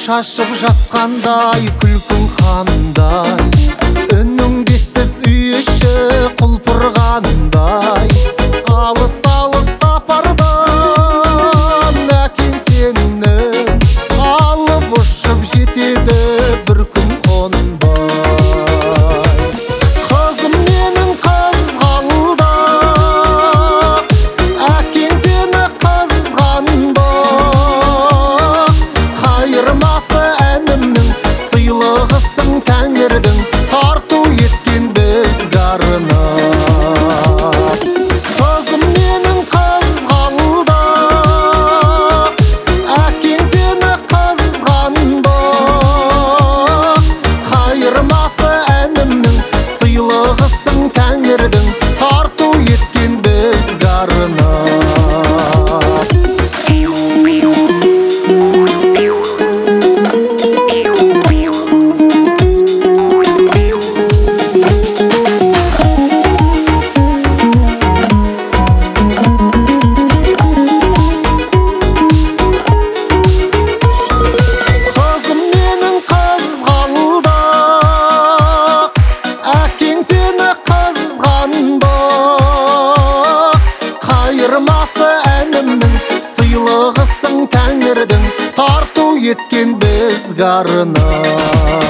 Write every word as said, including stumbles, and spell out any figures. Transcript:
шашып жатқандай, күлкің қандай, үнің естіп үй іші құлпырғандай. Алыс алыс сапардан әкең сенің алып ұшып жетеді бір күн қонбай. Қызым менің қызғалдақ, әкең сені қызғанбақ. Қайырмасы әнімнің сыйлығысың Тәңірдің, тарту еткен біз гарына. Қызым менің қызғалдақ, әкең сені қызғанбақ. Қайырмасы әнімнің сыйлығысың Тәңірдің, тарту еткен біз гарына. Қайырмасы әнімнің сыйлығысың Тәңірдің, тарту еткен біз гарына.